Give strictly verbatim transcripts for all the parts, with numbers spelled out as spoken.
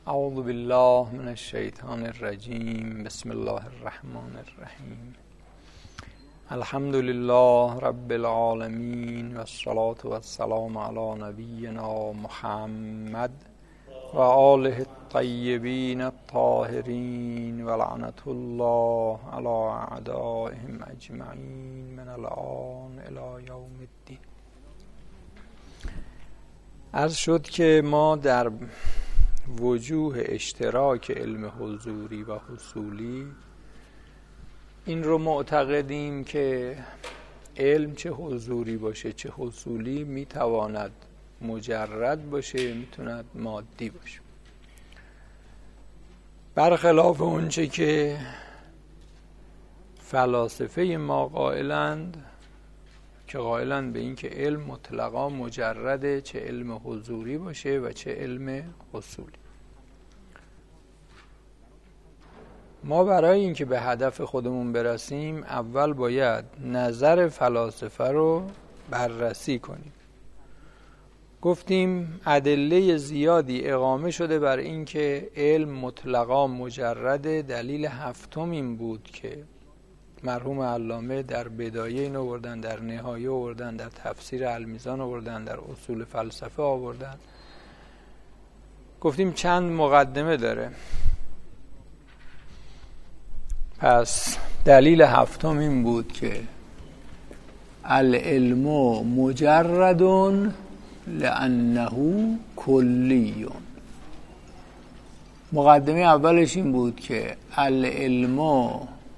اعوذ بالله من الشیطان الرجیم. بسم الله الرحمن الرحیم. الحمد لله رب العالمین و الصلاة و السلام علی نبینا محمد و آله الطیبین الطاهرین و لعنت الله علی اعدائهم اجمعین من الآن الی یوم الدین. عرض شد که ما در وجوه اشتراک علم حضوری و حصولی این رو معتقدیم که علم چه حضوری باشه چه حصولی میتواند مجرد باشه، میتواند مادی باشه، برخلاف اونچه که فلاسفه ما قائلند که قائلند به این که علم مطلقا مجرده، چه علم حضوری باشه و چه علم حصولی. ما برای اینکه به هدف خودمون برسیم اول باید نظر فلاسفه رو بررسی کنیم. گفتیم ادله زیادی اقامه شده بر این که علم مطلقا مجرده. دلیل هفتم این بود که مرحوم علامه در بدایه این آوردن، در نهایه آوردن، در تفسیر المیزان آوردن، در اصول فلسفه آوردن. گفتیم چند مقدمه داره. پس دلیل هفتم این بود که العلم مجرد لانه کلی. مقدمه اولش این بود که العلم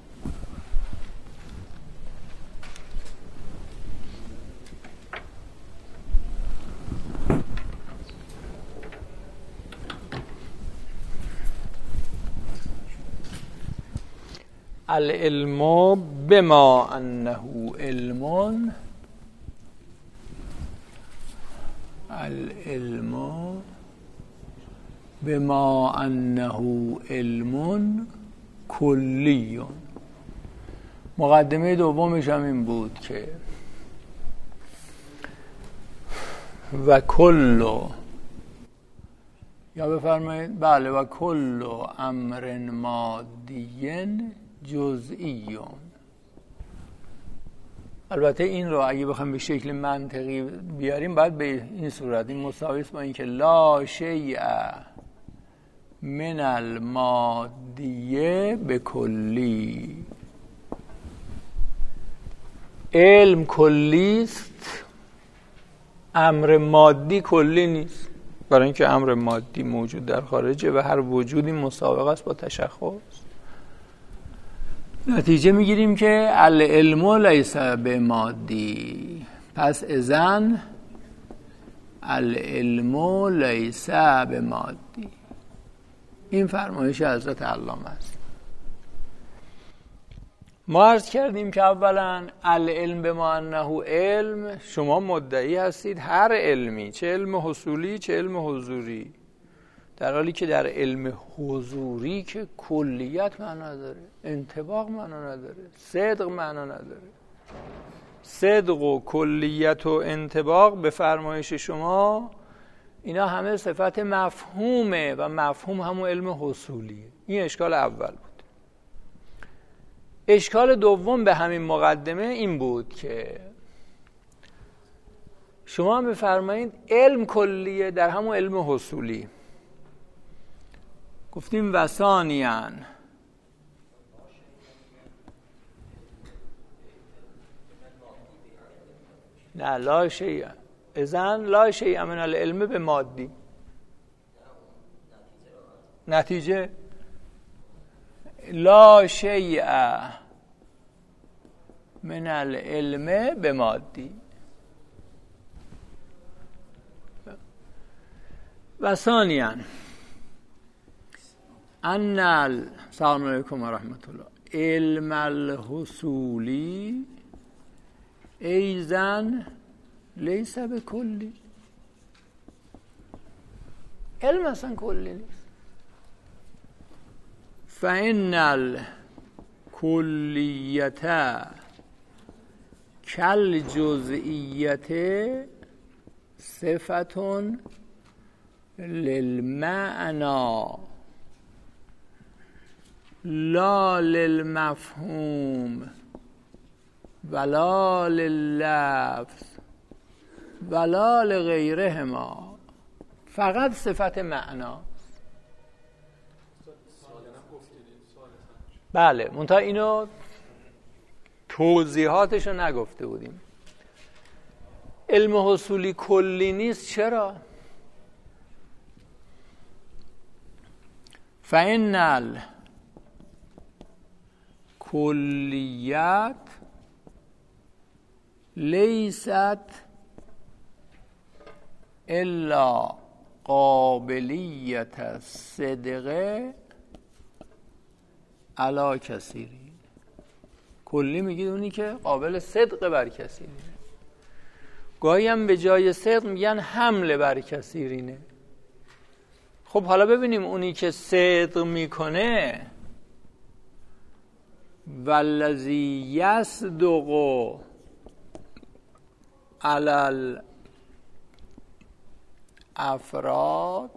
العلم بما انه علم العلم بما انه علم کلی. مقدمه دومش هم این بود که و کل، یا بفرمایید بله، و کل امر مادی جزئی. البته این رو اگه بخوام به شکل منطقی بیاریم باید به این صورت، این مساوی است با این که لا شیء من المادیه به کلی. علم کلی است، امر مادی کلی نیست، برای اینکه امر مادی موجود در خارجه و هر وجودی مسابقه است با تشخص. نتیجه میگیریم که العلم لیس بمادی، پس اذن العلم لیس بمادی. این فرمایش حضرت علامه است. ما عرض کردیم که اولا العلم بما انه علم، شما مدعی هستید هر علمی، چه علم حصولی چه علم حضوری، در حالی که در علم حضوری که کلیت معنا نداره، انطباق معنا نداره، صدق معنا نداره. صدق و کلیت و انطباق به فرمایش شما اینا همه صفت مفهومه و مفهوم همون علم حصولیه. این اشکال اول بود. اشکال دوم به همین مقدمه این بود که شما هم بفرمایید علم کلیه در همون علم حصولی. گفتیم و ثانیاً نه لا شیء، اذن لا شیء من العلم به مادی. نتیجه لا شیء من العلم به مادی. و ثانیاً ان السلام علیکم و رحمت الله علم الحصولی ایزن لیس بکلی. علم اصلا کلی نیست. فان الکلیت کل جزئیت صفتون للمعنا لا للمفهوم ولا لللفظ ولا لغیرهما، فقط صفت معنا. بله، منتها اینو توضیحاتش رو نگفته بودیم. علم حصولی کلی نیست. چرا؟ فإن الکلیت لیست الا قابلیت الصدق علی کثیرین. کلی میگید اونی که قابل صدق بر کثیرینه. گاهی هم به جای صدق میگن حمله بر کثیرینه. خب حالا ببینیم اونی که صدق میکنه، والذی یصدق علی الافراد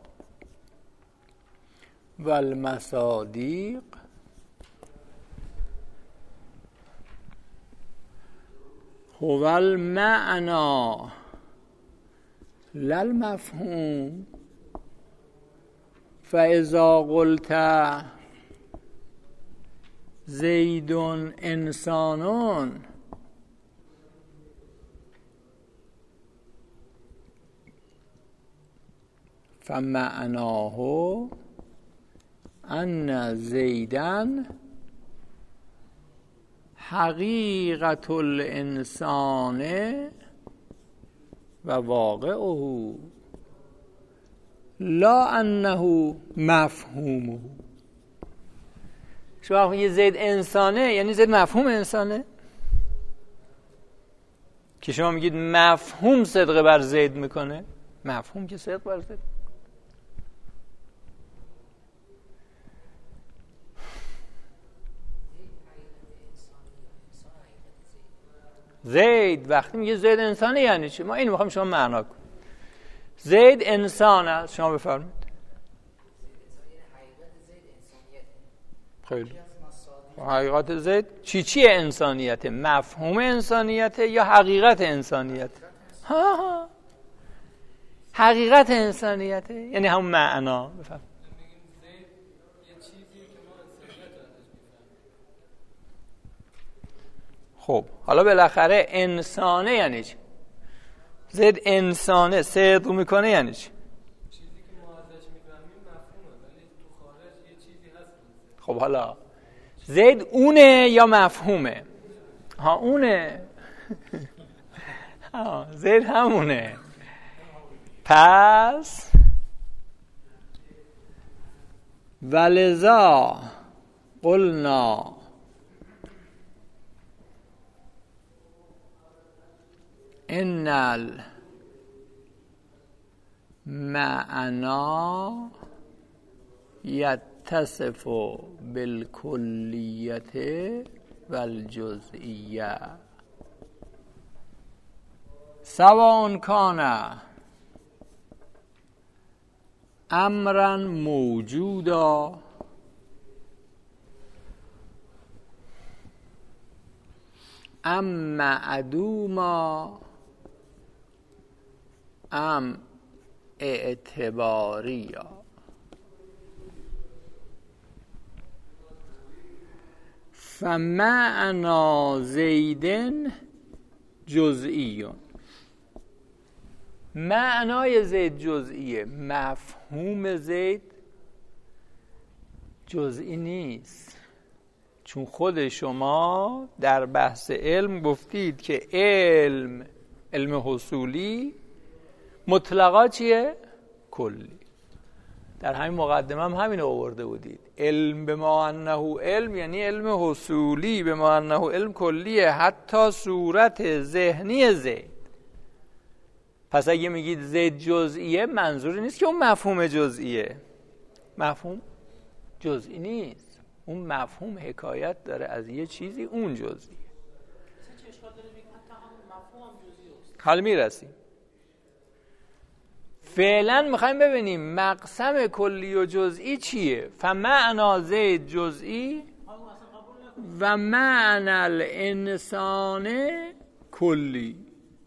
والمصادیق هو المعنى لا المفهوم. فاذا قلت زید انسان فمعناه ان زیدن حقیقت الانسان و واقعه لا انه مفهومه. شما وقتی یه زید انسانه یعنی زید مفهوم انسانه؟ که شما میگید مفهوم صدق بر زید میکنه؟ مفهوم که صدق بر زید. زید وقتی میگه زید انسانه یعنی چی؟ ما اینو میخوام شما معنا کنید. زید انسان است. شما بفرمایید. خیلی حقیقت زید چی چیه؟ انسانیته، مفهوم انسانیته یا حقیقت انسانیت؟ ها ها حقیقت انسانیته یعنی همون معنا. بفرمایید. خب حالا بالاخره انسانه یعنی چی؟ زید انسانه صدق میکنه یعنی چی؟ چیزی که ما ازش میفهمیم مفهومه ولی تو خارج یه چیزی هست. خب حالا زید اونه یا مفهومه؟ ها اونه. ها زید همونه. پس ولذا قلنا ان المعنى یتصف بالکلیت والجزئیه سواء کان امرا موجودا ام معدوما ام اعتباریا. فمعنى زید جزئی. معنای زید جزئیه، مفهوم زید جزئی نیست. چون خود شما در بحث علم گفتید که علم علم حصولی مطلقا چیه؟ کلی. در همین مقدمه هم همین آورده بودید. علم به ما انه علم یعنی علم حصولی، به ما انه علم کلیه، حتی صورت ذهنی زید. پس اگه میگید زید جزئیه منظوری نیست که اون مفهوم جزئیه. مفهوم جزئی نیست. اون مفهوم حکایت داره از یه چیزی، اون جزئیه. حال میرسیم. فعلا میخوایم ببینیم مقسم کلی و جزئی چیه. فمعنا زید جزئی و معنی الانسان کلی.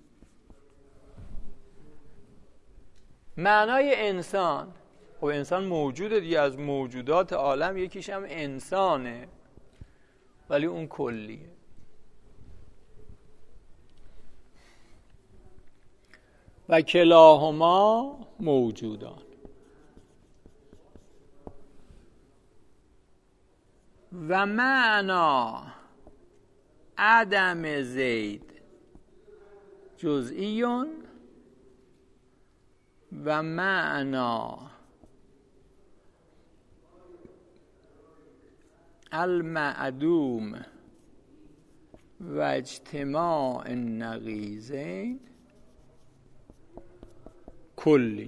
معنای انسان، خب انسان موجوده دیگه، از موجودات عالم یکیش هم انسانه، ولی اون کلیه. و کلاهما موجودان. و معنا عدم زید جزئیون و معنا المعدوم و اجتماع النقیضین کلی.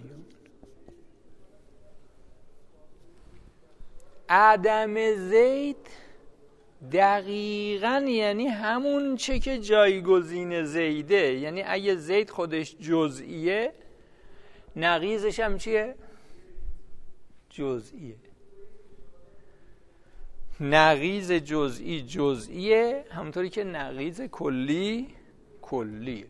عدم زید دقیقاً یعنی همون چه که جایگزین زیده، یعنی اگه زید خودش جزئیه نقیضش هم چیه؟ جزئیه. نقیض جزئی جزئیه، همونطوری که نقیض کلی کلیه.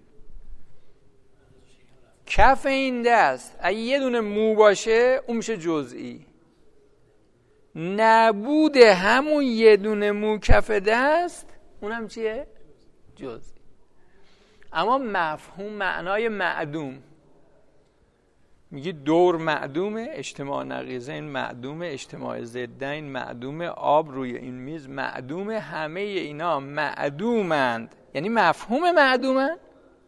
کف این دست اگه یه دونه مو باشه اون میشه جزئی. نبود همون یه دونه مو کف دست اونم چیه؟ جزئی. اما مفهوم معنای معدوم، میگی دور معدومه، اجتماع نقیضین معدومه، اجتماع ضدین معدومه، آب روی این میز معدومه، همه اینا معدومند. یعنی مفهوم معدومند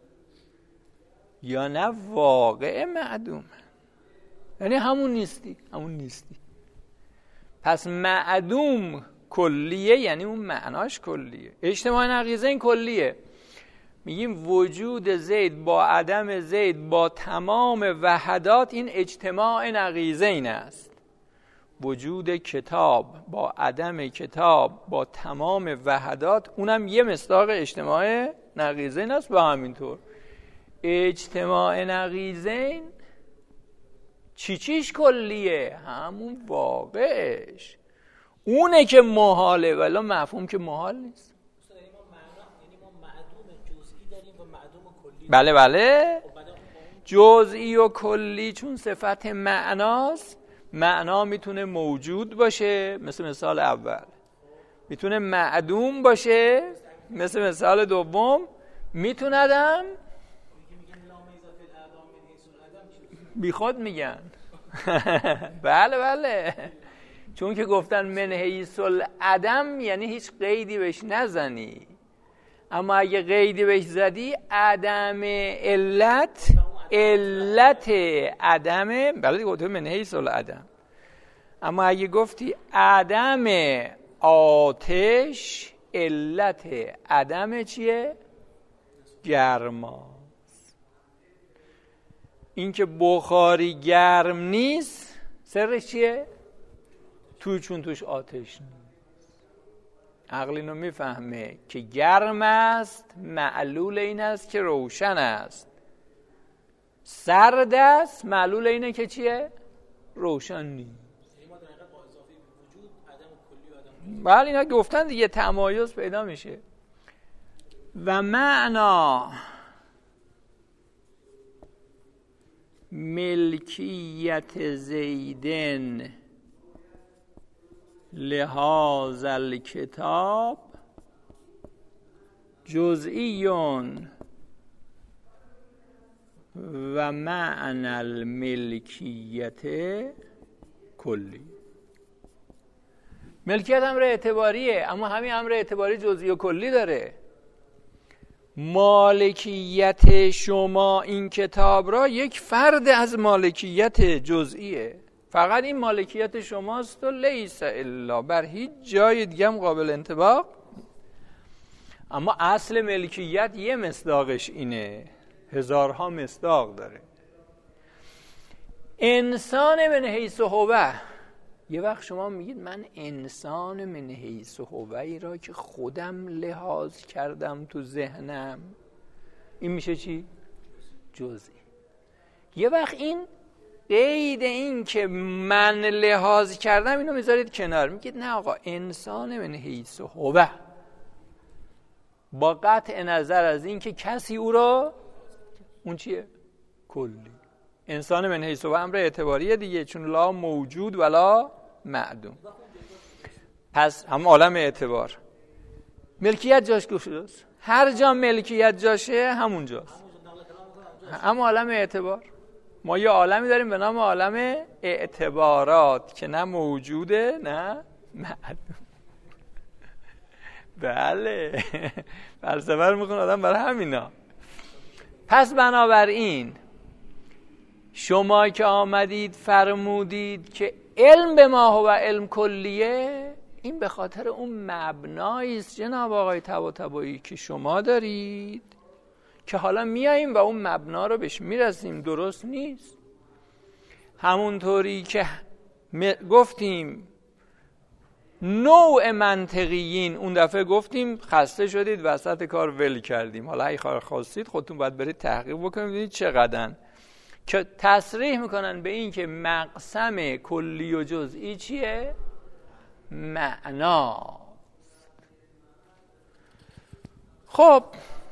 یا نه واقع معدومند؟ یعنی همون نیستی، همون نیستی. پس معدوم کلیه، یعنی اون معناش کلیه. اجتماع نقیضین کلیه، میگیم وجود زید با عدم زید با تمام وحدات این اجتماع نقیضین است. وجود کتاب با عدم کتاب با تمام وحدات اونم یه مصداق اجتماع نقیضین است. با همینطور اجتماع نقیضین چی چیش کلیه؟ همون واقعش، اونه که محاله، ولی مفهوم که محال نیست. بله بله، جزئی و کلی چون صفت معناست، معنا میتونه موجود باشه مثل مثال اول، میتونه معدوم باشه مثل مثال دوم، میتوندم بی خود میگن. بله بله، چون که گفتن من حیث العدم یعنی هیچ قیدی بهش نزنی، اما اگه قیدی بهش زدی عدم علت، علت عدم، بله گفته من حیث العدم. اما اگه گفتی عدم آتش، علت عدم چیه؟ گرما. این که بخاری گرم نیست سرش چیه؟ توی چون توش آتش نیست. عقل اینو میفهمه که گرم است، معلول این است که روشن است. سرد است، معلول اینه که چیه؟ روشن نیست. بله اینا گفتن دیگه، تمایز پیدا میشه. و معنا ملکیت زیدن لحاظ الکتاب جزئیون و معنی الملکیت کلی. ملکیت امر اعتباریه، اما همین امر اعتباری جزئی و کلی داره. مالکیت شما این کتاب را یک فرد از مالکیت جزئیه، فقط این مالکیت شماست و لیس الا، بر هیچ جای دیگه هم قابل انطباق. اما اصل ملکیت یه مصداقش اینه، هزارها مصداق داره. انسان من حیث هوه، یه وقت شما میگید من انسان من حیث هوه‌ای را که خودم لحاظ کردم تو ذهنم، این میشه چی؟ جزئی. یه وقت این قید این که من لحاظ کردم اینو میذارید کنار، میگید نه آقا انسان من حیث هو، با قطع نظر از این که کسی او را، اون چیه؟ کلی. انسان من حیث هو امر اعتباریه دیگه، چون لا موجود ولا معدوم. پس هم عالم اعتبار ملکیت جاش گفتاست، هر جا ملکیت جاشه همون جاست، هم عالم اعتبار. ما یه عالمی داریم به نام عالم اعتبارات که نه موجوده نه معدوم. بله فلسفه رو میخونه آدم برای همینا. پس بنابراین شما که آمدید فرمودید که علم به ما هو علم کلیه، این به خاطر اون مبنایی است جناب آقای طباطبایی که شما دارید که حالا میاییم و اون مبنا رو بهش میرسیم. درست نیست. همونطوری که گفتیم نوع منطقیین، اون دفعه گفتیم خسته شدید وسط کار ول کردیم، حالا اگه کار خواستید خودتون باید برید تحقیق بکنید ببینید چقدرن که تصریح میکنن به این که مقسم کلی و جزئی چیه؟ معنا. خب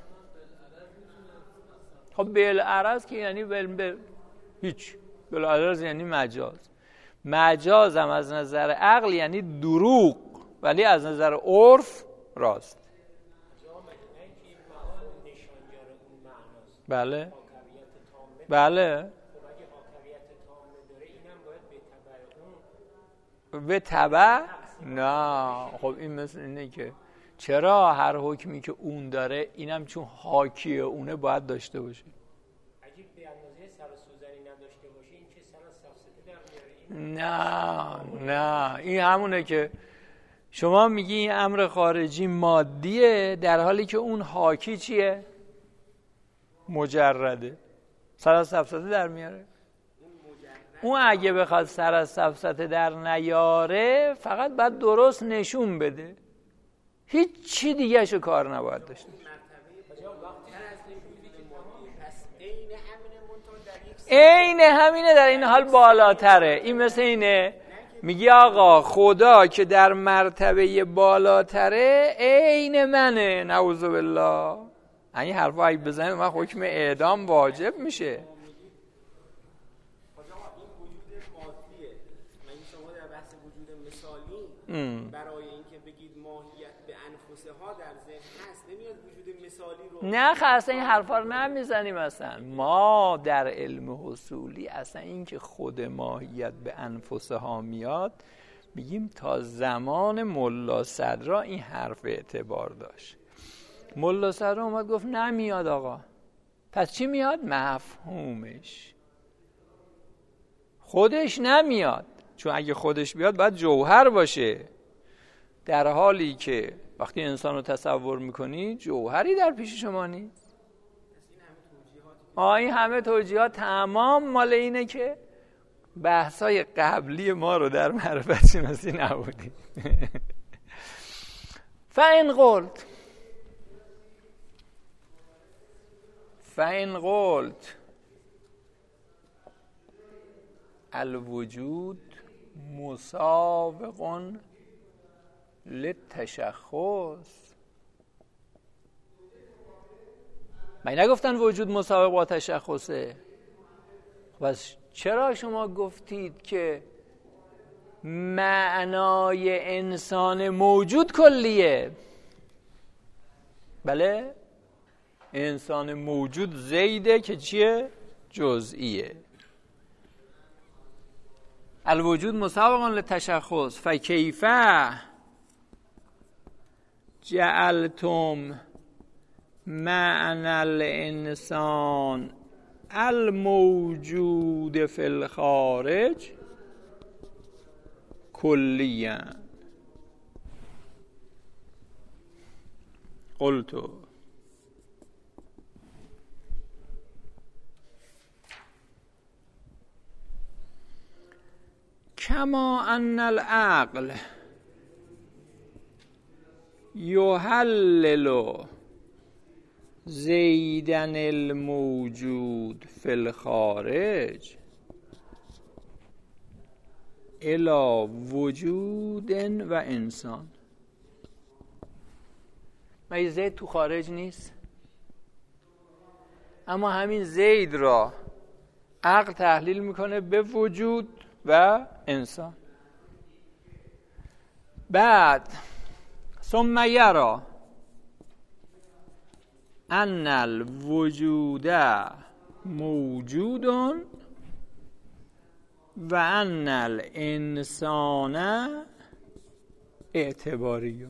خب بالعرض که یعنی بل بل هیچ، بالعرض یعنی مجاز. مجاز هم از نظر عقل یعنی دروغ، ولی از نظر عرف راست. بله بله به تبع. نه خب این مثل اینه که چرا هر حکمی که اون داره اینم چون حاکیه اونه باید داشته باشه. اگه به اندازه سر سوزنی نداشته باشه این که سر سفسطه در میاره. نه نه این همونه که شما میگی این امر خارجی مادیه در حالی که اون حاکی چیه؟ مجرده، سر از سفسطه در میاره. اون اگه بخواد سر از سفسطه در نیاره فقط باید درست نشون بده، هیچ چی دیگه شو کار نباید داشته. عین همینه در این حال بالاتره. این مثل اینه میگی آقا خدا که در مرتبه بالاتره عین منه، نعوذ بالله. این حرفا اگه بزنید من حکم اعدام واجب میشه. برای اینکه بگید ماهیت به انفسها در ذهن هست نمیاد وجود مثالی رو. نه اصلا این حرفا رو نمیزنیم. اصلا ما در علم حصولی اصلا این که خود ماهیت به انفسها میاد میگیم تا زمان ملا صدرا این حرف اعتبار داشت. ملا صدرا اومد گفت نمیاد آقا. پس چی میاد؟ مفهومش. خودش نمیاد، چون اگه خودش بیاد باید جوهر باشه، در حالی که وقتی انسان رو تصور میکنی جوهری در پیش شما نیست. آه این همه توجیهات تمام مال اینه که بحثای قبلی ما رو در معرفت شناسی نبودید. فإن قلت فإن قلت الوجود مسابق للتشخص. من نگفتن وجود مسابق با تشخصه؟ پس چرا شما گفتید که معنای انسان موجود کلیه؟ بله انسان موجود زیده که چیه؟ جزئیه. الوجود مسابق للتشخص فکیف جعلتم معنی الانسان الموجود فی الخارج کلیا. قلت کما ان العقل یحلل زیدن الموجود فی الخارج الی وجود و انسان. مگه زید تو خارج نیست؟ اما همین زید را عقل تحلیل میکنه به وجود و انسان. بعد ثم یرا ان الوجود موجود و ان الانسان اعتباری.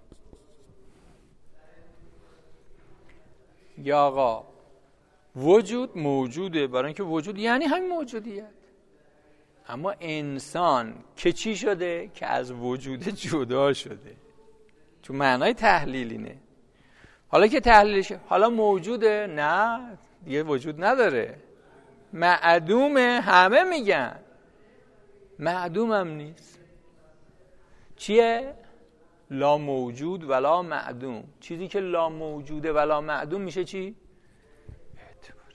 یا آقا وجود موجوده، برای اینکه وجود یعنی همین موجودیت. اما انسان که چی شده؟ که از وجود جدا شده. چون معنای تحلیل اینه. حالا که تحلیلشه، حالا موجوده؟ نه دیگه وجود نداره، معدومه. همه میگن معدوم هم نیست. چیه؟ لا موجود ولا معدوم. چیزی که لا موجوده ولا معدوم میشه چی؟ اعتباری.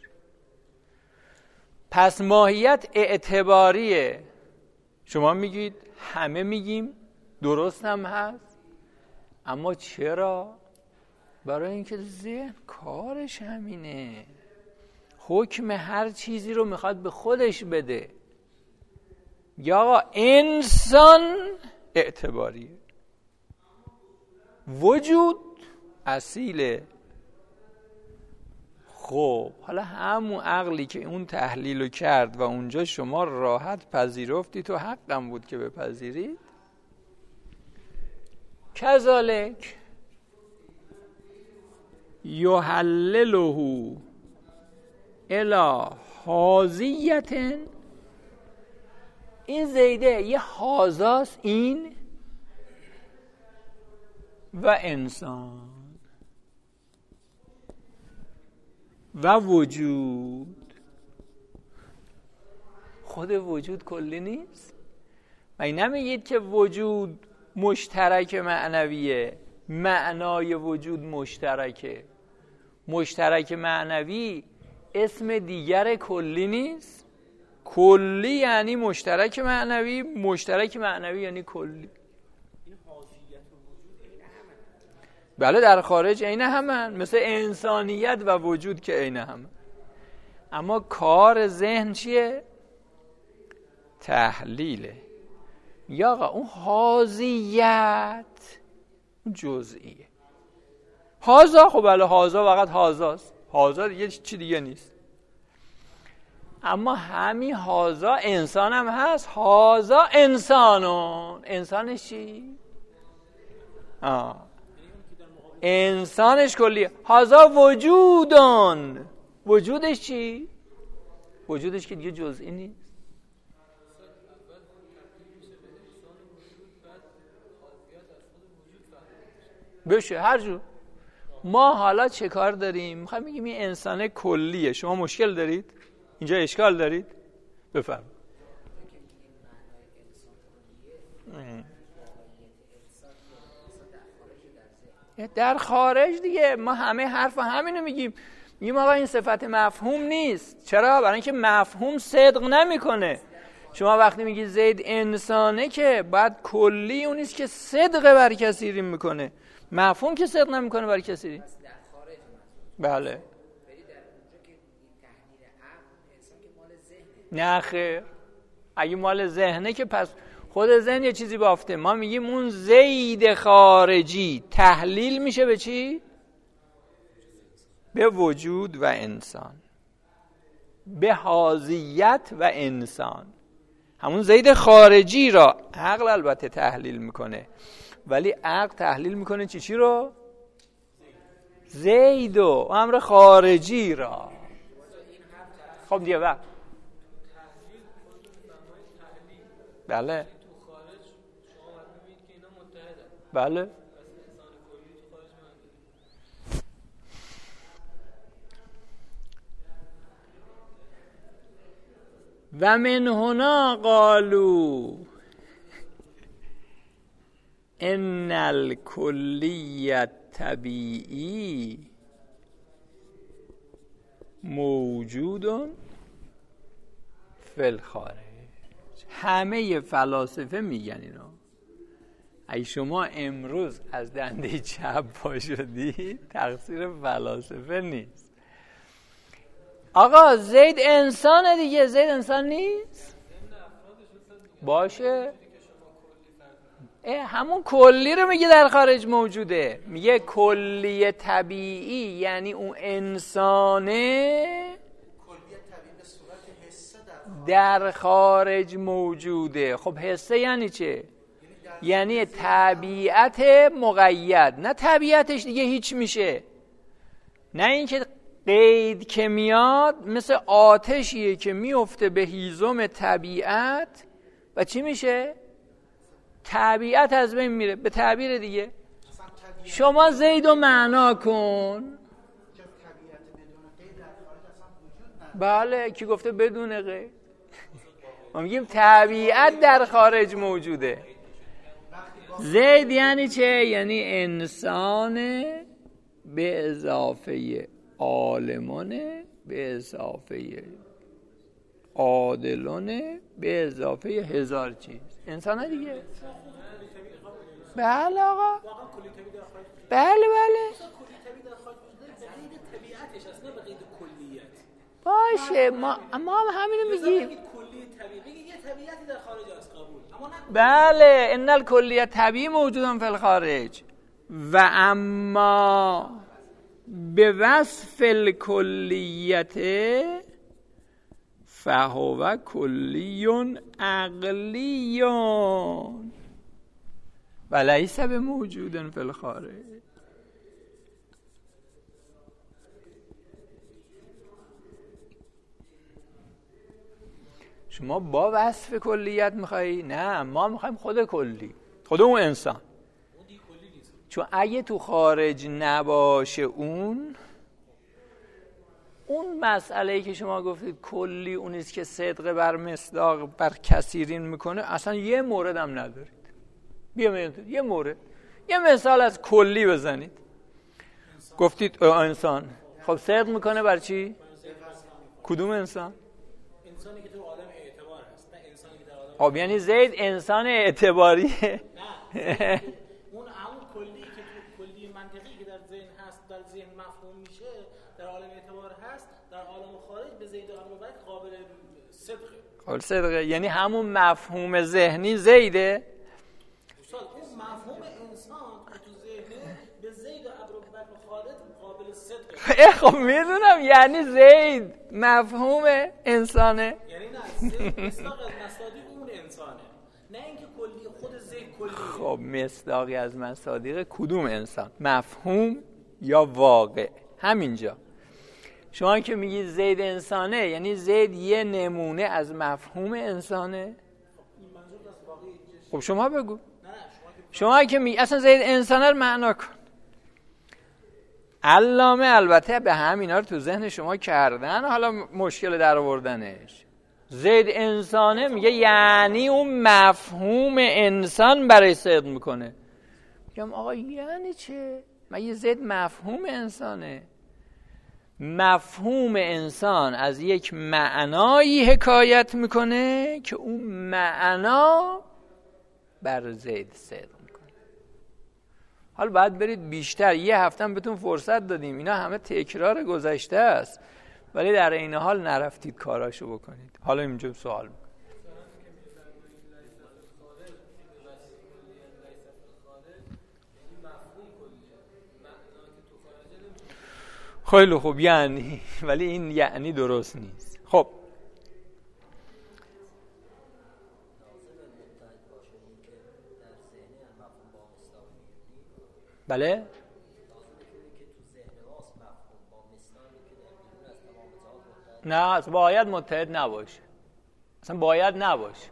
پس ماهیت اعتباریه. شما میگید، همه میگیم، درست هم هست. اما چرا؟ برای اینکه ذهن کارش همینه، حکم هر چیزی رو میخواد به خودش بده. یا آقا انسان اعتباریه، وجود اصیله. خب حالا همون عقلی که اون تحلیل رو کرد و اونجا شما راحت پذیرفتید و حقم بود که بپذیرید، کذالک یحلله الی حاضیة. این زیده یه حاضاست، این و انسان و وجود. خود وجود کلی نیست؟ مگه نمیگید که وجود مشترک معنویه؟ معنای وجود مشترکه. مشترک معنوی اسم دیگر کلی نیست؟ کلی یعنی مشترک معنوی، مشترک معنوی یعنی کلی. بله در خارج عین همن، مثل انسانیت و وجود که عین همن. اما کار ذهن چیه؟ تحلیله. یا آقا اون حاضیت جزئیه. حاضا، خب بله حاضا فقط حاضاست، حاضا دیگه چی دیگه نیست. اما همین حاضا انسان هم هست. حاضا انسانون. انسانش چی؟ آه انسانش کلیه. حاضا وجودون. وجودش چی؟ وجودش که دیگه جزئی نیست. بشه هر جور. ما حالا چه کار داریم؟ میخوایم بگیم این انسان کلیه. شما مشکل دارید؟ اینجا اشکال دارید؟ بفرمایید. در خارج دیگه ما همه حرف همینو میگیم. میگیم آقا این صفت مفهوم نیست. چرا؟ برای اینکه مفهوم صدق نمیکنه. شما وقتی میگی زید انسانه که بعد کلی اون نیست که صدق بر کثیری میکنه. مفهوم که صدق نمیکنه بر کثیری. بله. نه خیر. اگه مال ذهنه که پس خود ذهن یه چیزی بافته. ما میگیم اون زید خارجی تحلیل میشه به چی؟ به وجود و انسان، به حاضیت و انسان. همون زید خارجی را عقل البته تحلیل میکنه، ولی عقل تحلیل میکنه چی چی رو؟ زید و امر خارجی را. خب دیگه وقت بله بله و من هنا قالوا ان الکلیت طبیعی موجود فی الخارج. همه فلاسفه میگن اینو. ای شما امروز از دنده چپ پا شدی تقصیر فلاسفه نیست. آقا زید انسانه دیگه، زید انسان نیست باشه. همون کلی رو میگه در خارج موجوده، میگه کلی طبیعی یعنی اون انسانه در خارج موجوده. خب حسه یعنی چه؟ یعنی طبیعت مقید، نه طبیعتش دیگه هیچ میشه، نه اینکه قید که میاد مثل آتشیه که میفته به هیزم طبیعت و چی میشه؟ طبیعت از بین میره. به تعبیر دیگه شما زیدو معنا کن. بله کی گفته بدون قید؟ ما میگیم طبیعت در خارج موجوده. زید یعنی چه؟ یعنی انسان به اضافه عالمانه به اضافه عادلانه به اضافه هزار چیز. انسان دیگه. بله آقا، بله بله باشه. ما ما هم همینو میگیم. بله ان الکلیه طبیعی موجودن فی الخارج و اما به وصف الکلیت فهو کلیون عقلیون و لیس به موجودن فی الخارج. شما با وصف کلیت میخوایی؟ نه، ما میخوایم خود کلی، خود اون انسان. چون اگه تو خارج نباشه اون اون مسئله‌ای که شما گفتید کلی اونیست که صدق بر مصداق بر کثیرین میکنه، اصلا یه مورد هم ندارید. بیا یه مورد، یه مثال از کلی بزنید. انسان. گفتید انسان، خب صدق میکنه بر چی؟ کدوم انسان؟ انسانی که تو آدم اعتبار هست، نه انسانی که در آدم. خب یعنی زید انسان اعتباریه؟ نه اون همون کلی که تو کلی منطقی که در ذهن هست، در ذهن مفهوم میشه، در عالم اعتبار هست، در عالم خارج به زید و ابوبکر قابل صدقه. قابل صدقه یعنی همون مفهوم ذهنی زیده؟ اون مفهوم انسان تو ذهن به زید و ابوبکر خالد قابل صدقه. خب میدونم یعنی زید مفهوم انسانه، یعنی نه زید مصداق از مصادیق اون انسانه، نه اینکه کلی خود زید کلیه. خب مصداقی از مصادیق کدوم انسان؟ مفهوم یا واقع؟ همینجا شما که میگی زید انسانه یعنی زید یه نمونه از مفهوم انسانه؟ خب شما بگو. شما که میگی اصلا زید انسانه رو معنا کن. علامه البته به هم اینا رو تو ذهن شما کردن، حالا مشکل در آوردنش. زید انسانه میگه یعنی اون مفهوم انسان برای صدق میکنه. میگم آقا یعنی چه؟ مگه زید مفهوم انسانه؟ مفهوم انسان از یک معنایی حکایت میکنه که اون معنا بر زید صدق میکنه. حالا باید برید بیشتر، یه هفته هم بهتون فرصت دادیم، اینا همه تکرار گذشته است، ولی در این حال نرفتید کاراشو بکنید. حالا اینجا سوال میکنم. خیلی خوب یعنی، ولی این یعنی درست نیست. خب بله نه باید متحد نباشه، اصلا باید نباشه.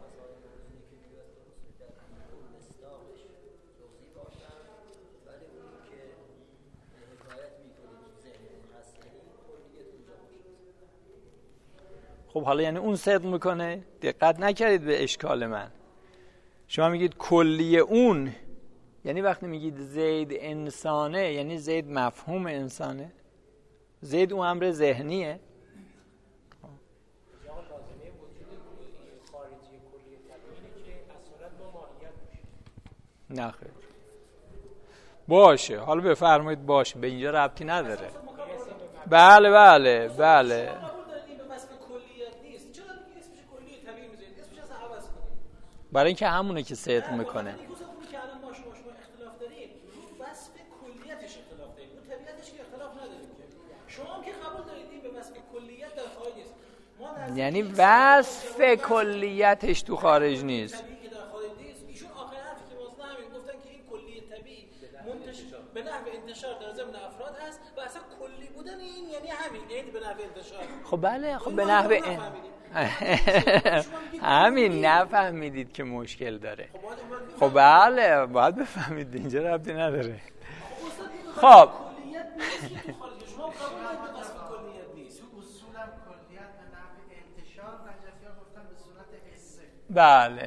خب حالا یعنی اون صدق میکنه؟ دقت نکردید به اشکال من. شما میگید کلی اون، یعنی وقتی میگید زید انسانه یعنی زید مفهوم انسانه؟ زید اون امر ذهنیه؟ نه خیر. باشه، حالا بفرمایید باشه، به اینجا ربطی نداره. بله بله بله. برای اینکه همونه که صدق میکنه. یعنی وصف کلیتش تو خارج نیست. ایشون آخر حرفی که واسه همین گفتن که این کلیه طبیعی منتشر به نحو انتشار در ضمن افراد هست و اصلا کلی بودن این یعنی همین، یعنی به نحو انتشار. خب بله، خب به نحو همین نفهمیدید که مشکل داره. خب بله باید بفهمید، اینجا ربطی نداره. خب بله. نه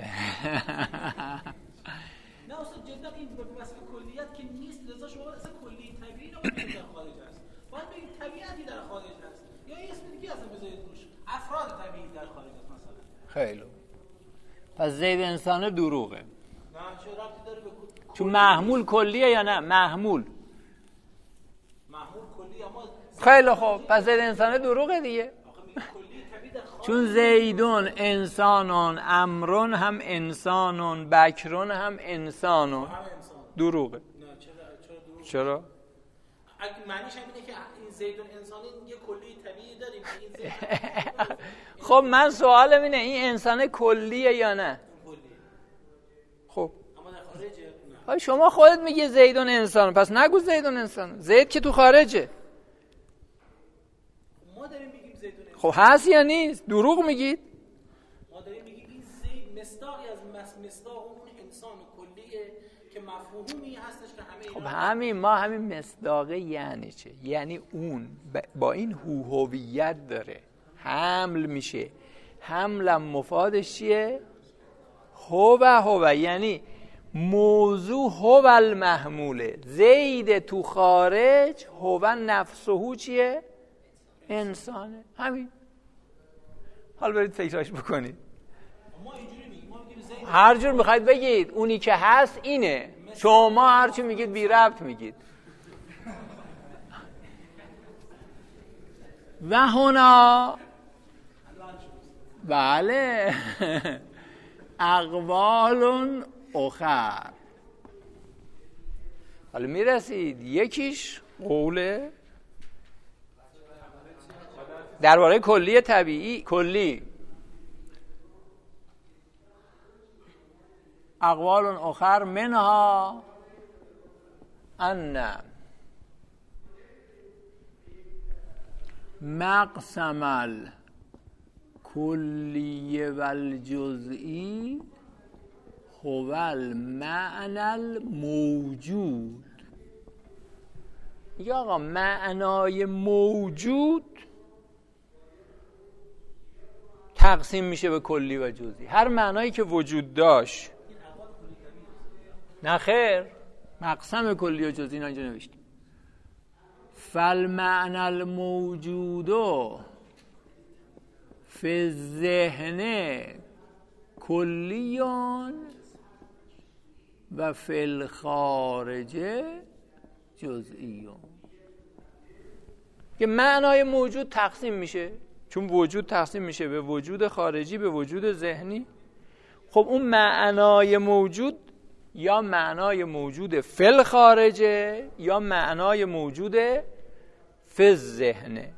اصلا جدا این به وصف کلیت که نیست، لذا شما اصلا کلی طبیعی نمی‌تونید در خارج هست. باید بگید طبیعتی در خارج هست یا یه اسم دیگه اصلا بذارید روش، افراد طبیعی در خارج هست مثلا. خیلی. پس زید انسان دروغه. نه چه ربطی داره به چون محمول کلیه یا نه؟ محمول. محمول کلی اما خیلی خوب، پس زید انسان دروغه دیگه. چون زیدون انسانون، امرون هم انسانون، بکرون هم انسانون. دروغه. چرا؟ اگه معنیش هم اینه که این زیدون انسانی یه کلی طبیعی داریم که این زیدون. خب من سوالم اینه این انسان کلیه یا نه؟ خب اما در خارجه؟ نه. شما خودت میگی زیدون انسان، پس نگو زیدون انسان. زید که تو خارجه. ما داریم میگیم زیدون انسان. خب هست یا نیست؟ دروغ میگید؟ ما داریم میگیم این زید مصداقی از مصداق اون انسان کلیه که مفهومی هستش که همه خب همین ما همین مصداقه یعنی چه؟ یعنی اون با این هویت داره حمل میشه. حملم مفادش چیه؟ هو هو، یعنی موضوع هو المحموله. زید تو خارج، هو نفسه چیه؟ انسانه. همین. حال برید فکرش بکنید. ما اینجوری میگیم، ما میگیم زید هر جور میخواید بگید، اونی که هست اینه. شما هر چی میگید بی ربط میگید. و هنا بله اقوال اخر. حالا میرسید یکیش قوله درباره کلی طبیعی. کلی اقوال اخر منها ان مقسم الکلی و الجزئی هو المعنى الموجود. یا آقا معنای موجود تقسیم میشه به کلی و جزئی. هر معنایی که وجود داشت. نه خیر، مقسم کلی و جزئی اینجا نوشتیم. فالمعنى الموجود فی الذهن کلیون و فی الخارج جزئیون. که معنای موجود تقسیم میشه، چون وجود تقسیم میشه به وجود خارجی، به وجود ذهنی. خب اون معنای موجود یا معنای موجود فی الخارجه یا معنای موجود فی الذهنه.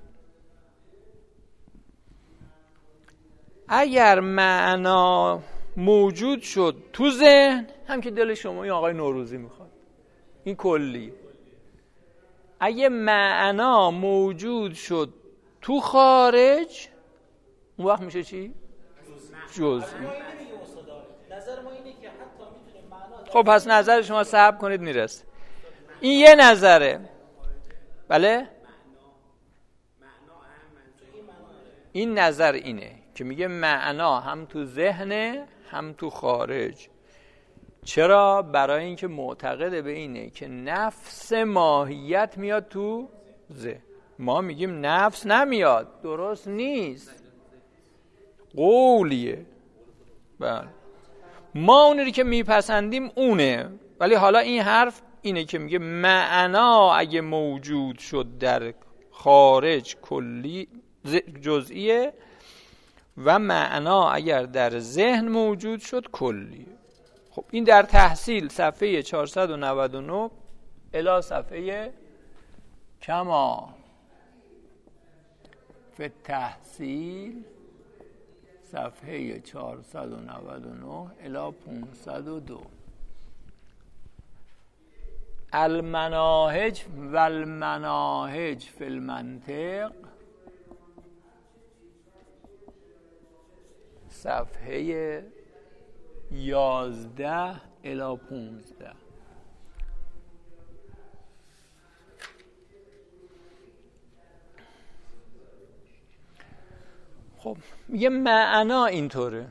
اگر معنا موجود شد تو ذهن، هم که دل شما این آقای نوروزی میخواد، این کلی. اگه معنا موجود شد تو خارج، اون وقت میشه چی؟ جزئی. خب پس نظر شما صبر کنید میرسه. این یه نظره. بله؟ این نظر اینه که میگه معنا هم تو ذهنه هم تو خارج. چرا؟ برای اینکه معتقده به اینه که نفس ماهیت میاد تو ذهن. ما میگیم نفس نمیاد، درست نیست، قولیه. بله. ما اونی که میپسندیم اونه. ولی حالا این حرف اینه که میگه معنا اگه موجود شد در خارج کلی جزئیه و معنا اگر در ذهن موجود شد کلیه. خب این در تحصیل صفحه چهارصد و نود و نه الی صفحه کما فی تحصیل صفحه چهارصد و نود و نه الی پانصد و دو. المناهج و المناهج فی المنطق صفحه یازده الی پونزده. خب میگه معنا اینطوره.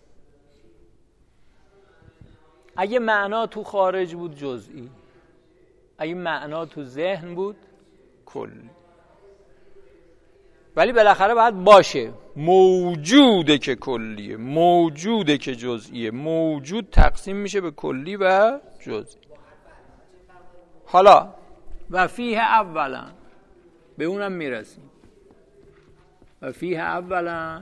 اگه معنا تو خارج بود جزئی، اگه معنا تو ذهن بود کلی. ولی بالاخره باید باشه، موجوده که کلیه، موجوده که جزئیه. موجود تقسیم میشه به کلی و جزئی. حالا و فیه اولا به اونم میرسیم. و فیه اولا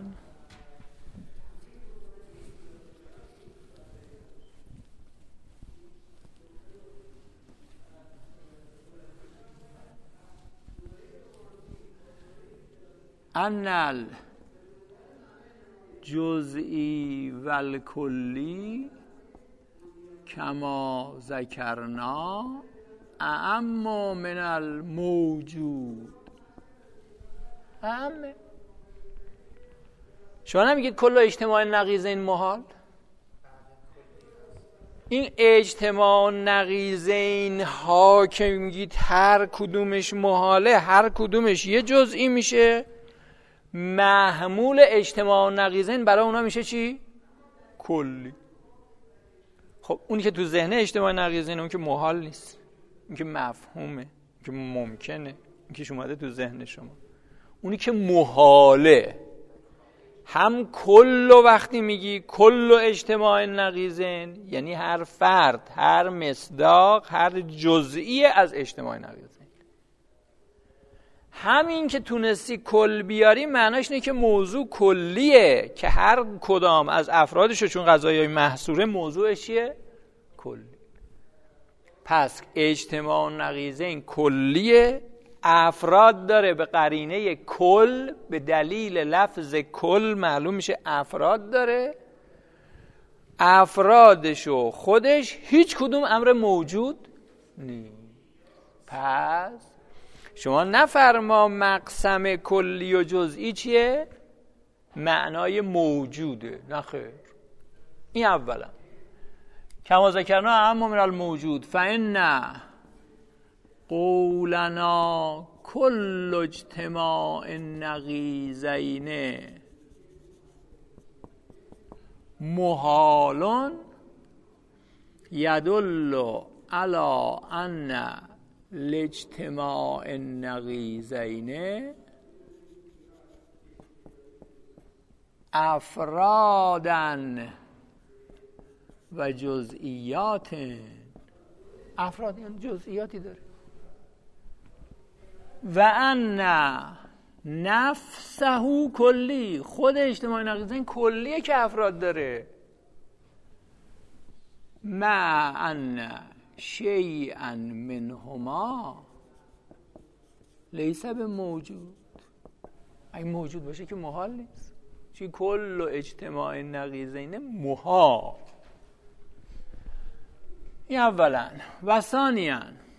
ان الجزئی و الکلی کما ذکرنا اعم من الموجود. اعمه. شما نمیگید کل اجتماع نقیضین محال؟ این اجتماع نقیضین ها که میگید هر کدومش محاله، هر کدومش یه جزئی میشه، محمول اجتماع نقیضین برای اونا میشه چی؟ کلی. خب اونی که تو ذهن اجتماع نقیضین اون که محال نیست، اون که مفهومه، اون که ممکنه، اون که اومده تو ذهن شما. اونی که محاله، هم کل و وقتی میگی کل و اجتماع نقیضین یعنی هر فرد، هر مصداق، هر جزئی از اجتماع نقیضین. همین که تونستی کل بیاری معناش اینه که موضوع کلیه، که هر کدام از افرادشو چون قضایای محصوره موضوعش چیه؟ کلی. پس اجتماع نقیضین کلیه، افراد داره، به قرینه کل، به دلیل لفظ کل معلوم میشه افراد داره. افرادشو خودش هیچ کدوم امر موجود نیست. پس شما نفرما مقسم کلی و جزئی چیه؟ معنای موجوده. نه خیر. این اولا کما ذکرنا اعم من الموجود فإن قولنا کل اجتماع نقیضین محال یدل علی ان الاجتماع النقیضین افرادن و جزئیات. افراد یعنی جزئیاتی داره. و ان نفسه کلی، خود اجتماع نقیضین کلیه که افراد داره. مع ان شیئا منهما لیس به موجود. اگه موجود باشه که محال نیست. چی کل و اجتماع نقیضین محال. این اولا. و ثانیاً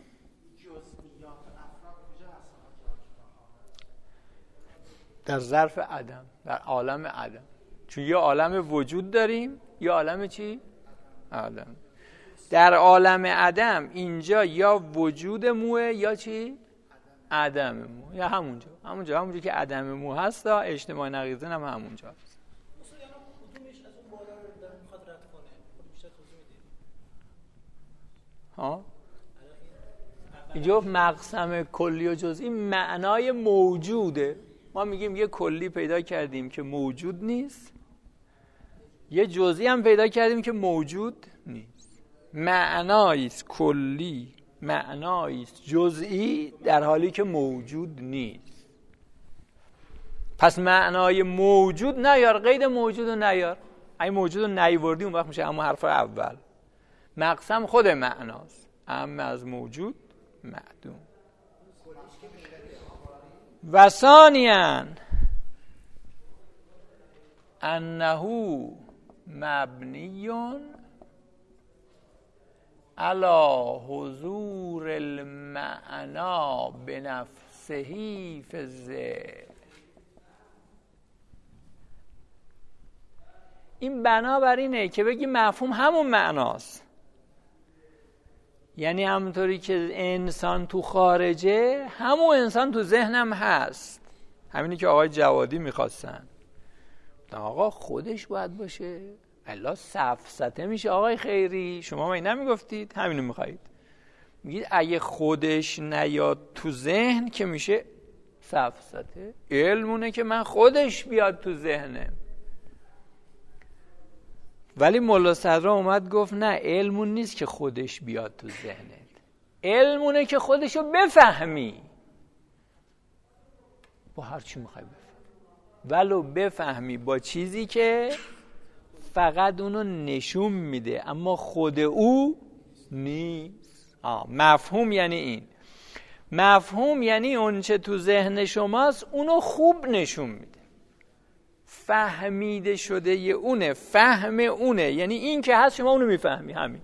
در ظرف عدم، در عالم عدم. چون یه عالم وجود داریم، یه عالم چی؟ عدم. در عالم عدم اینجا یا وجود موه یا چی؟ عدم مو. یا همونجا همونجا همونجا که عدم مو هست تا اجتماع نقیضین هم همونجا هست. مثلا کدومش از اون بالا رو داره میخواد رد کنه؟ خود بیشتر توضیح میدید. ها؟ اینجا مقسم کلی و جزئی معنای موجوده. ما میگیم یه کلی پیدا کردیم که موجود نیست، یه جزئی هم پیدا کردیم که موجود نیست. معنایی است کلی، معنایی است جزئی، در حالی که موجود نیست. پس معنای موجود نیار، قید موجود رو نیار. اگه موجود رو نیوردی اون وقت میشه اما حرف اول. مقسم خود معناست، اما از موجود معدوم. و ثانیاً انه مبنی علی حضور المعنا بنفسه فی الذهن. این بنا بر اینه که بگی مفهوم همون معناست، یعنی همونطوری که انسان تو خارجه همون انسان تو ذهنم هست. همینی که آقای جوادی میخواستن، آقا خودش باید باشه، الا سفسطه میشه. آقای خیری شما ما این نمیگفتید؟ همینو میخواید، میگید اگه خودش نیاد تو ذهن که میشه سفسطه. علمونه که من خودش بیاد تو ذهنم. ولی مولا صدرا اومد گفت نه، علمون نیست که خودش بیاد تو ذهنت، علمونه که خودشو بفهمی. با هر چی میخوای بفهم، ولو بفهمی با چیزی که فقط اونو نشون میده اما خود او نیست. آه. مفهوم یعنی این. مفهوم یعنی اون چه تو ذهن شماست اونو خوب نشون میده، فهمیده شده یه اونه، فهم اونه، یعنی این که هست شما اونو میفهمی. همین.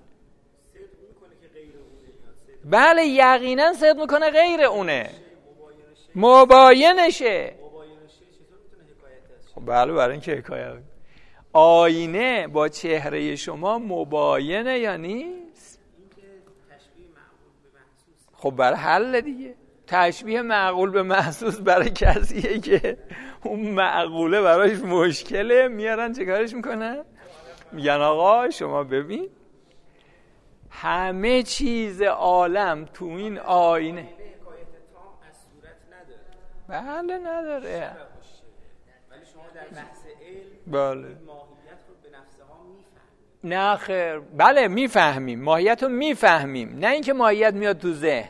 بله یقینا صدق میکنه غیر اونه، مباینشه. بله برای این که حکایت آینه با چهره شما مباینه یا نیست؟ خب برای حل دیگه. تشبیه معقول به محسوس برای کسیه که اون معقوله برایش مشکله، میارن چه کارش میکنن؟ میگن آقا شما ببین همه چیز عالم تو این آینه. بله نداره. ولی شما در بحث علم بله ماهیت رو به نفسها میفهمید. نه خیر، بله میفهمیم، ماهیت رو میفهمیم، نه اینکه ماهیت میاد تو ذهن.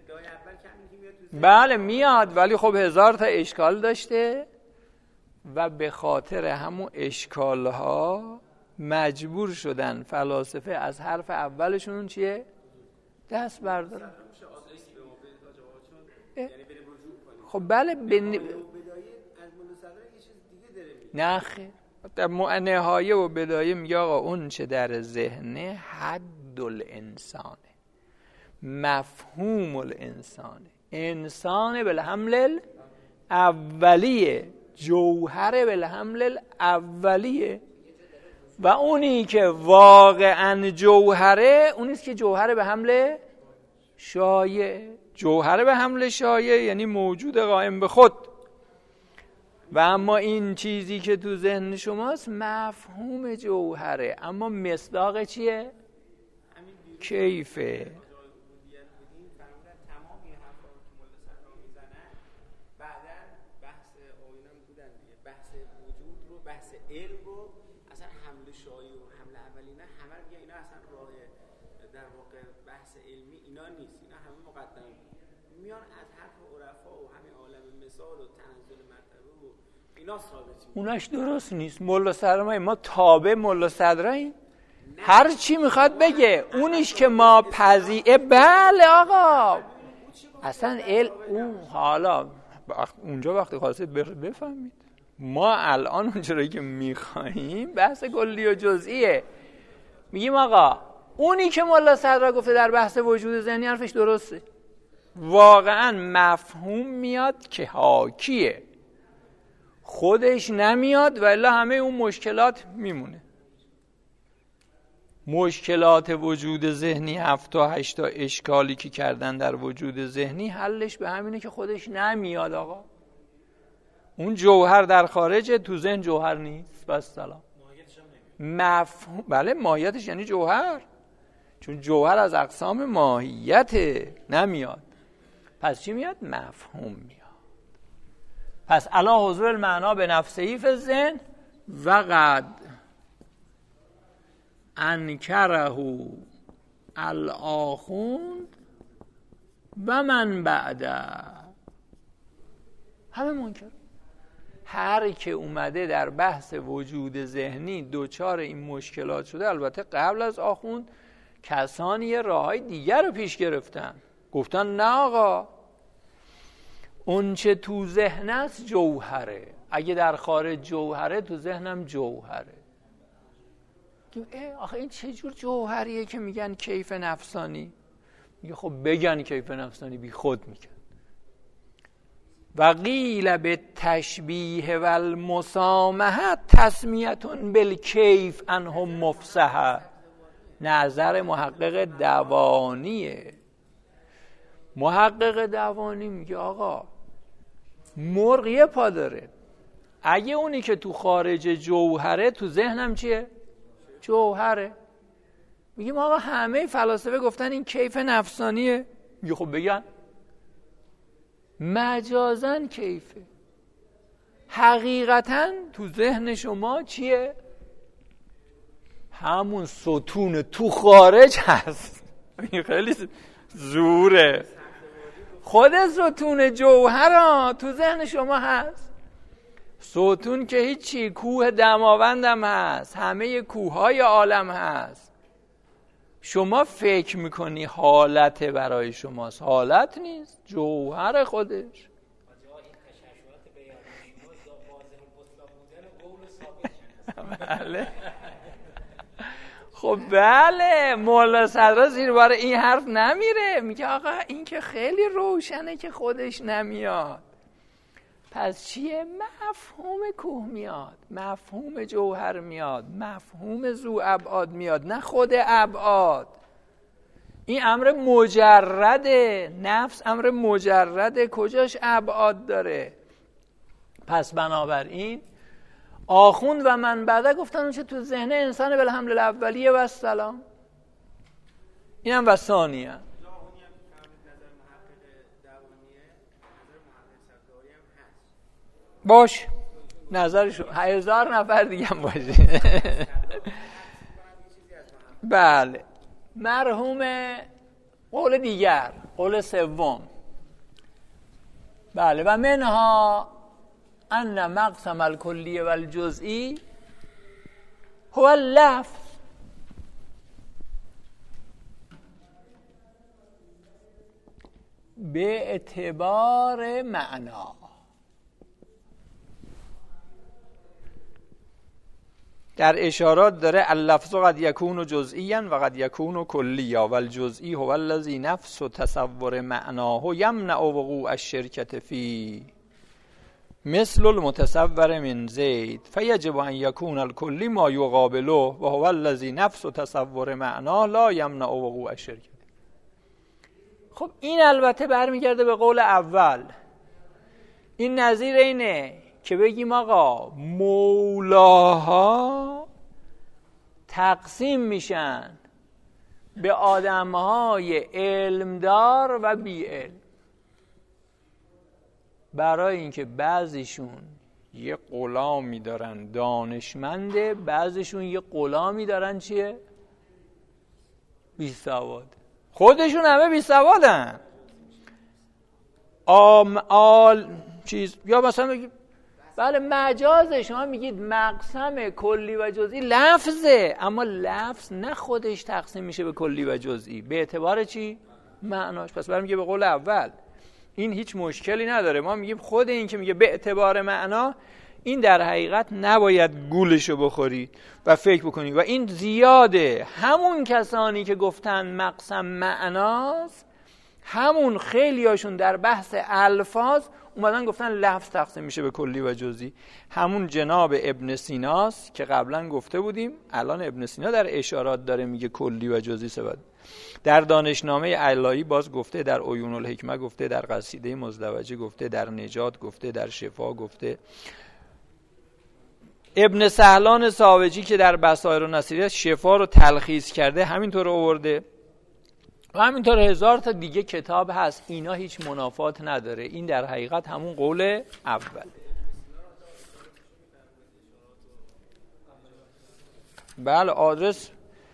بله میاد، ولی خب هزار تا اشکال داشته و به خاطر همون اشکالها مجبور شدن فلاسفه از حرف اولشون چیه؟ دست بردارن. خب بله بن... نه خیر، در نهایه و بدایه میگه آقا اون چه در ذهنه حد الانسانه، مفهوم الانسانه، انسان بالحمل اولیه، جوهر بالحمل اولیه. و اونی که واقعا جوهره اونیست که جوهر به حمل شایع. جوهر به حمل شایع یعنی موجود قائم به خود. و اما این چیزی که تو ذهن شماست مفهوم جوهره، اما مصداق چیه؟ کیفه. اوناش درست نیست. مولا صدرا ما تابع مولا صدراییم، هر چی میخواد بگه اونیش که ما پذیره. بله آقا اصلا ال اون حالا اونجا وقتی خواسته بفهمید ما الان اونجوری که میخواییم بحث کلی و جزئیه. میگیم آقا اونی که مولا صدرا گفته در بحث وجود ذهنی حرفش درسته، واقعا مفهوم میاد که حاکیه، خودش نمیاد و الا همه اون مشکلات میمونه. مشکلات وجود ذهنی هفت تا هشت تا اشکالی که کردن در وجود ذهنی حلش به همینه که خودش نمیاد. آقا اون جوهر در خارج، تو ذهن جوهر نیست. بس سلام. مفهوم بله ماهیتش یعنی جوهر، چون جوهر از اقسام ماهیت نمیاد. پس چی میاد؟ مفهوم میاد. پس علا حضور المعنا به نفسهی فی الذهن و قد انکره الآخوند و من بعده، همه منکر. هر که اومده در بحث وجود ذهنی دوچار این مشکلات شده، البته قبل از آخوند کسانی یه راههای دیگر رو پیش گرفتن، گفتن نه آقا اون چه تو ذهن است جوهره، اگه در خارج جوهره تو ذهنم جوهره. آخه این چه جور جوهریه که میگن کیف نفسانی؟ میگه خب بگن کیف نفسانی، بی خود میگن. و قیل به تشبیه و المسامحه تسمیتون بالکیف انهم مفسحه. نظر محقق دوانیه. محقق دوانی میگه آقا مرغ یه پا داره، اگه اونی که تو خارج جوهره تو ذهنم چیه؟ جوهره. میگیم آقا همه فلاسفه گفتن این کیف نفسانیه. میگه خب بگن مجازن کیفه، حقیقتا تو ذهن شما چیه؟ همون ستون تو خارج هست. خیلی زوره. خود ستون جوهر تو ذهن شما هست. ستون که هیچی، کوه دماوندم هست، همه کوههای عالم هست. شما فکر میکنی حالت برای شماست، حالت نیست، جوهر خودش. بله خب بله، مولا صدرا زیر بار این حرف نمیره، میگه آقا این که خیلی روشنه که خودش نمیاد. پس چیه؟ مفهوم کوه میاد، مفهوم جوهر میاد، مفهوم ذو ابعاد میاد، نه خود ابعاد. این امر مجرده، نفس امر مجرده، کجاش ابعاد داره؟ پس بنابراین آخوند و من بعده گفتن اون چه تو ذهن انسان بالحمل الاولیه و السلام. این هم و ثانیه باش نظرشون هزار نفر دیگه هم باشه. بله مرحوم قول دیگر، قول سوم. بله و منها ان مقسم الکلی و الجزئی هو اللفظ. به اعتبار معنا. در اشارات داره اللفظ قد یکون جزئیا و قد یکون کلیا و الجزئی هو الذی نفس و تصور معناه یمنع وقوع الشرکة فی مثل المتصور من زید فیجب ان یکون الکلی ما یقابله و هو الذی نفس و تصور معناه لا یمنع وقوع الشرکة. خب این البته برمیگرده به قول اول. این نظیر اینه که بگیم آقا مولاها تقسیم میشن به آدمهای علمدار و بی علم، برای اینکه بعضیشون یه غلامی دارن دانشمنده، بعضیشون یه غلامی دارن چیه؟ بی سواد. خودشون همه بی سوادن. آم آل چیز یا مثلا بگید بله مجازه، شما میگید مقسم کلی و جزئی لفظه، اما لفظ نه خودش تقسیم میشه به کلی و جزئی، به اعتبار چی؟ معناش. پس برمیگه به قول اول این هیچ مشکلی نداره. ما میگیم خود این که میگه به اعتبار معنا، این در حقیقت نباید گولشو بخوری و فکر بکنی و این زیاده. همون کسانی که گفتن مقسم معناست، همون خیلی هاشون در بحث الفاظ اومدن گفتن لفظ تقسیم میشه به کلی و جزئی. همون جناب ابن سیناست که قبلا گفته بودیم، الان ابن سینا در اشارات داره میگه کلی و جزئی سبد. در دانشنامه علایی باز گفته، در عیون الحکمه گفته، در قصیده مزدوجه گفته، در نجات گفته، در شفا گفته. ابن سهلان ساوجی که در بصائر و نصیریه شفا رو تلخیص کرده همینطور آورده و همینطور هزار تا دیگه کتاب هست. اینا هیچ منافات نداره. این در حقیقت همون قول اول. بله آدرس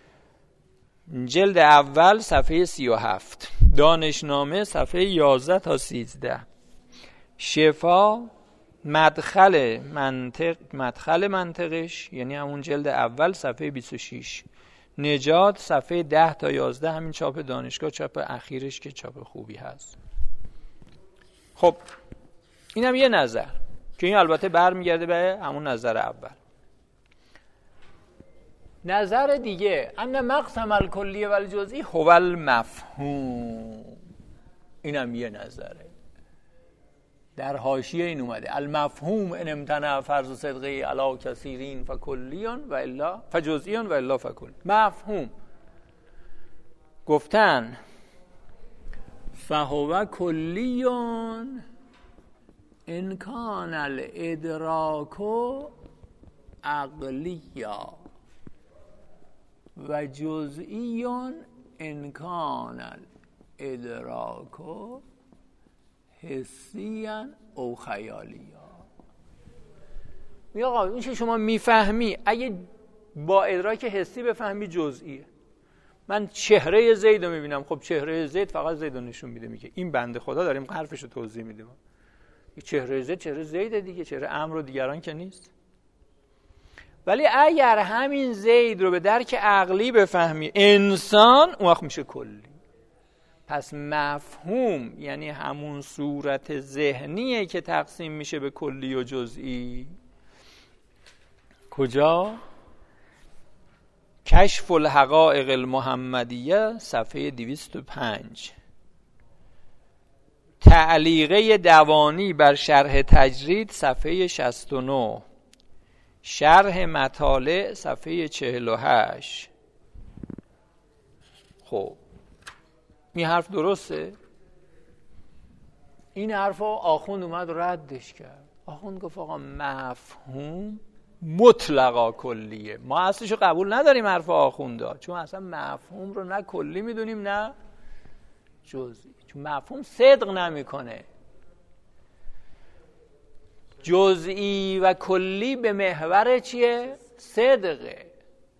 جلد اول صفحه سی و هفت، دانشنامه صفحه یازده تا سیزده، شفا مدخل منطق مدخل منطقش یعنی همون جلد اول صفحه بیست و شش، نجات صفحه ده تا یازده، همین چاپ دانشگاه، چاپ اخیرش که چاپ خوبی هست. خب اینم یه نظر که این البته برمیگرده به همون نظر اول. نظر دیگه ان مقسم الکلی و الجزئی هو المفهوم، اینم یه نظره. در حاشیه این اومده المفهوم ان امتنع فرض صدقه علی کثیرین فکلیون و الا فجزئیون و الا فکل. مفهوم گفتن فهو کلیون ان کان الادراک عقلیا و جزئیون ان کان الادراک حسیاً او خیالیا. می آقا این که شما میفهمی اگه با ادراک حسی بفهمی جزئیه. من چهره زید رو میبینم، خب چهره زید فقط زید رو نشون میده، میگه این بنده خدا داریم حرفش رو توضیح میدیم. چهره زید چهره زیده دیگه، چهره امر و دیگران که نیست. ولی اگر همین زید رو به درک عقلی بفهمی انسان، اون وقت میشه کلی. پس مفهوم یعنی همون صورت ذهنیه که تقسیم میشه به کلی و جزئی. کجا؟ کشف الحقائق المحمدیه صفحه دویست و پنج، تعلیقه دوانی بر شرح تجرید صفحه شصت و نه، شرح مطالع صفحه چهل و هشت. خب این حرف درسته؟ این حرف آخوند اومد ردش کرد. آخوند گفت آقا مفهوم مطلقا کلیه، ما اصلشو قبول نداریم حرف آخوندا، چون اصلا مفهوم رو نه کلی میدونیم نه جزئی، چون مفهوم صدق نمیکنه. جزئی و کلی به محور چیه؟ صدقه.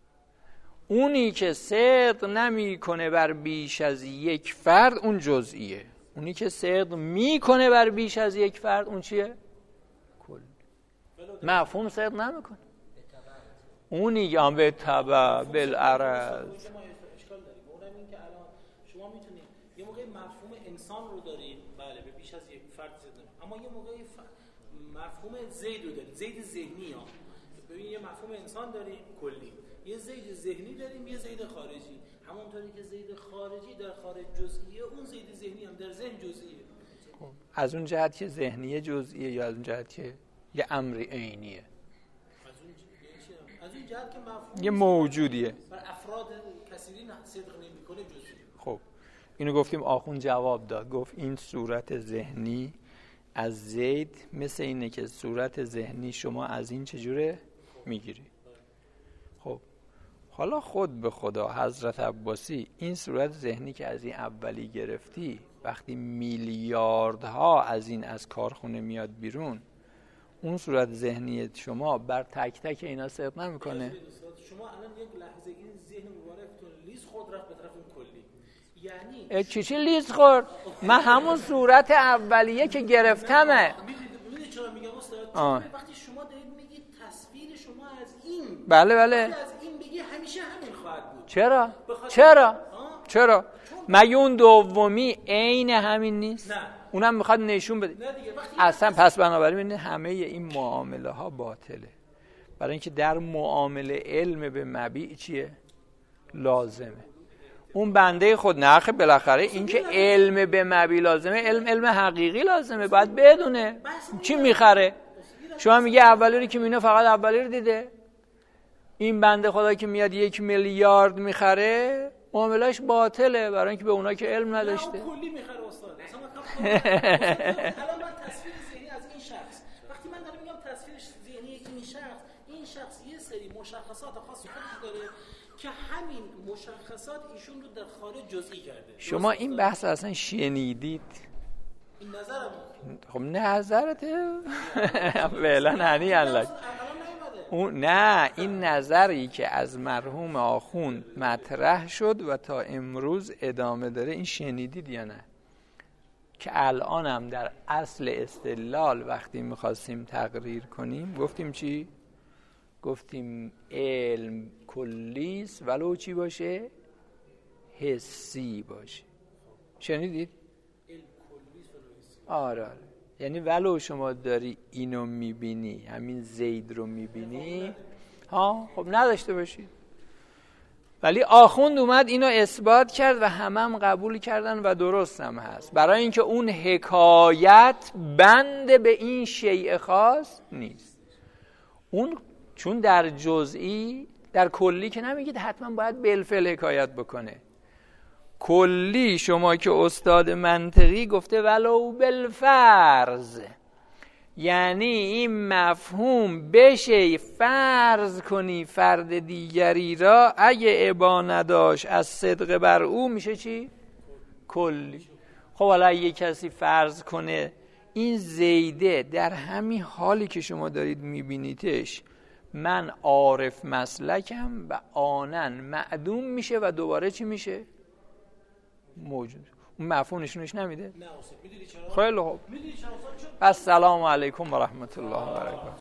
اونی که صدق نمیکنه بر بیش از یک فرد اون جزئیه، اونی که صدق میکنه بر بیش از یک فرد اون چیه؟ کل. مفهوم صدق نمیکنه، اونی که هم به تبع بالعرض. اشکال داریم اونم این که الان شما میتونید یه موقع مفهوم انسان رو دارید، بله به بیش از یک فرد زد، اما یه موقع مفهوم زید رو دارید، زید ذهنی ها. ببین یه مفهوم انسان داریم کلی، یه زید ذهنی داریم، یه زید خارجی. همونطوری که زید خارجی در خارج جزئیه، اون زید ذهنی هم در ذهن جزئیه. از اون جهت که ذهنیه جزئیه یا از اون جهت که یه امر عینیه؟ از اون از اون جهت که مفهوم یه موجودیه بر افراد کثیرین صدق نمی‌کنه جزئیه. خب اینو گفتیم، آخوند جواب داد، گفت این صورت ذهنی از زید مثل اینه که صورت ذهنی شما از این چجوره میگیری. خب حالا خود به خدا حضرت عباسی این صورت ذهنی که از این اولی گرفتی، وقتی میلیاردها از این از کارخونه میاد بیرون، اون صورت ذهنی شما بر تک تک اینا صدق نمیکنه. شما الان یک لحظه این ذهن مبارکتون لیز خود رفت به طرف اون کلی، یعنی چی چی لیز خورد؟ من همون صورت اولیه که گرفتمه. میدونی چرا میگم استاد؟ چون وقتی شما دارید میگید تصویر شما از این، بله بله، از این بگی همیشه همین خواهد بود. چرا؟ چرا؟ چرا؟ مگه اون دومی عین همین نیست؟ نه. اونم میخواد نشون بده. اصلا پس بنابراین همه این معامله ها باطله، برای اینکه در معامله علم به مبیع چیه؟ لازمه. اون بنده خود نخه بالاخره این که علم به مبیع لازمه، علم علم حقیقی لازمه، باید بدونه چی میخره. شما میگه اولی رو که مینه فقط اولی رو دیده، این بنده خدا که میاد یک میلیارد میخره معاملهش باطله، برای اینکه به اونا که علم نداشته. کلی میخره استاد. مثلا الان من تصویر ذهنی از این شخص، وقتی من دارم میگم تصویر ذهنی این شخص، این شخص یه سری مشخصات خاص خودش داره که همین مشخصات ایشون رو در خارج جزئی کرده. شما این بحث اصلا شنیدید؟ این نظرم. خب نظرته فعلا هنی الله. الان نیومده. اون نه، این نظری که از مرحوم آخوند مطرح شد و تا امروز ادامه داره، این شنیدید یا نه؟ که الانم در اصل استدلال وقتی میخواستیم تقریر کنیم گفتیم چی؟ گفتیم علم کلیست ولو چی باشه؟ حسی باشه. شنیدید؟ آره آره، یعنی ولو شما داری اینو میبینی، همین زید رو میبینی، ها خب نداشته باشید. ولی آخوند اومد اینو اثبات کرد و همه هم قبول کردن و درست هم هست، برای اینکه اون حکایت بند به این شیء خاص نیست. اون چون در جزئی، در کلی که نمیگید حتما باید بالفعل حکایت بکنه. کلی شما که استاد منطقی گفته ولو بالفرض، یعنی این مفهوم بشه فرض کنی فرد دیگری را اگه ابا نداشت از صدق بر او میشه چی؟ کلی. خب حالا یه کسی فرض کنه این زیده در همین حالی که شما دارید میبینیدش من عارف مسلکم و آنن معدوم میشه و دوباره چی میشه؟ موجود. اون مفهوم نشونش نمیده؟ نه اصلا میدونی چرا؟ خیلی خوب. میدونی چرا؟ السلام علیکم و رحمت الله و برکاته.